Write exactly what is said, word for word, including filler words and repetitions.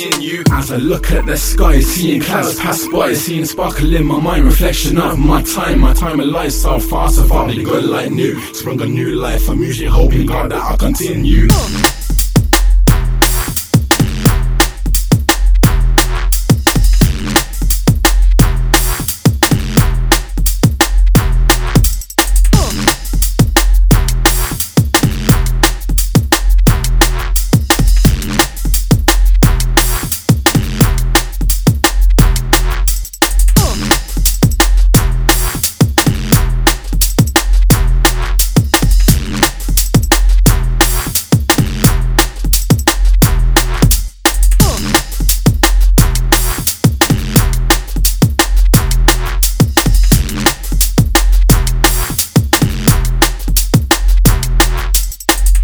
continue. As I look at the sky, seeing clouds pass by, seeing sparkle in my mind, reflection of my time. My time of life so far, so far, but good like new. Sprung a new life, I'm usually hoping God that I'll continue.